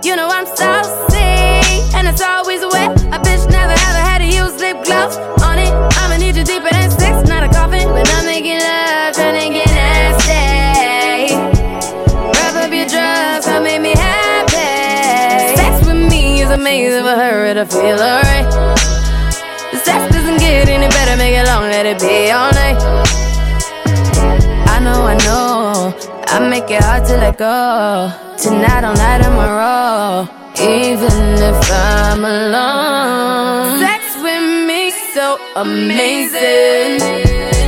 You know I'm saucy, and it's always wet. A bitch never ever had to use lip gloss on it. I'ma need you deeper than sex, not a coffin. When I'm making love, tryna get nasty. Wrap up your drugs, come make me happy. Sex with me is amazing for her to feel alright. The sex doesn't get any better, make it long, let it be all night. I know, I make it hard to let go. Tonight all night in my row, even if I'm alone. Sex with me so amazing.